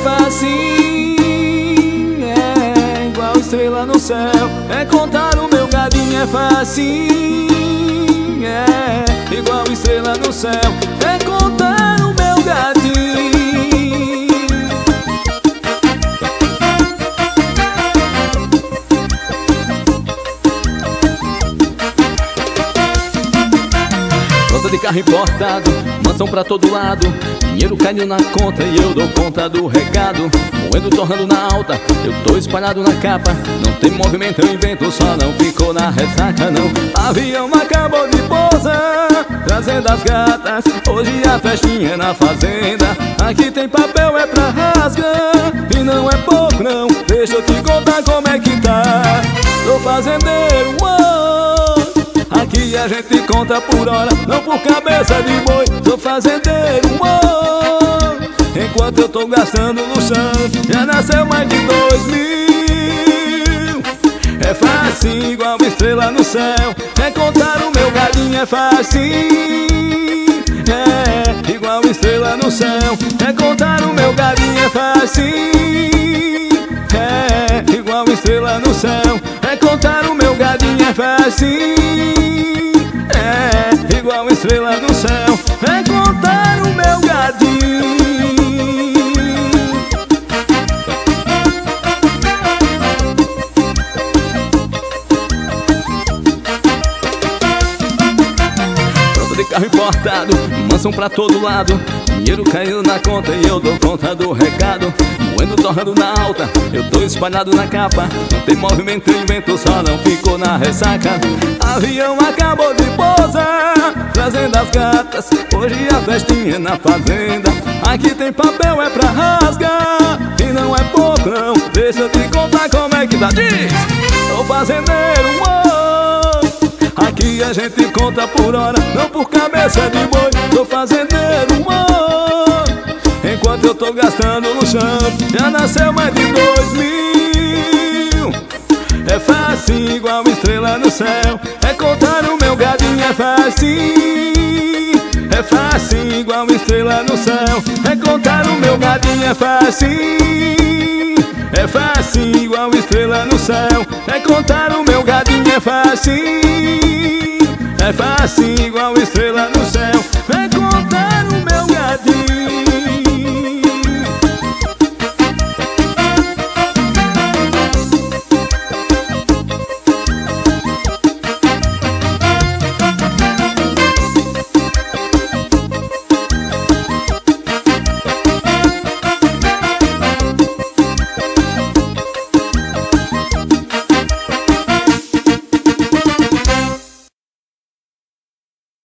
fácil, é igual estrela no céu. É contar o meu gadinho é fácil, é igual estrela no céu. É contar o meu gadinho. Conta de carro importado, mansão pra todo lado, dinheiro caindo na conta e eu dou conta do recado. Moendo, torrando na alta, eu tô espalhado na capa. Não tem movimento, eu invento, só não ficou na ressaca não. Avião acabou de pousar, trazendo as gatas. Hoje a festinha é na fazenda. Aqui tem papel, é pra rasgar, e não é pouco não. Deixa eu te contar como é que tá. Sou fazendeiro, aqui a gente conta por hora, não por cabeça de boi. Sou fazendeiro, enquanto eu tô gastando no chão. Já nasceu mais de 2000. É fácil, igual uma estrela no céu. É contar o meu gadinho é fácil, é igual uma estrela no céu. É contar o meu gadinho é fácil, é igual uma estrela no céu. É contar o meu gadinho é fácil, é igual uma estrela no céu. É contar o meu gadinho. Pronto de carro importado, mansão pra todo lado, dinheiro caindo na conta e eu dou conta do recado. Moendo, torrando na alta, eu tô espalhado na capa. Não tem movimento, eu invento, só não ficou na ressaca. Avião acabou de pousar, trazendo as gatas. Hoje a festinha é na fazenda. Aqui tem papel, é pra rasgar, e não é pouco não. Deixa eu te contar como é que tá. Diz! Sou fazendeiro, aqui a gente conta por hora, não por cabeça de boi. Sou fazendeiro, enquanto eu tô gastando no chão. Já nasceu mais de 2000. É fácil, igual estrela no céu. É contar o meu gadinho é fácil, é fácil, igual estrela no céu. É contar o meu gadinho é fácil, é fácil, igual estrela no céu. É contar o meu gadinho é fácil, é fácil, igual estrela no céu.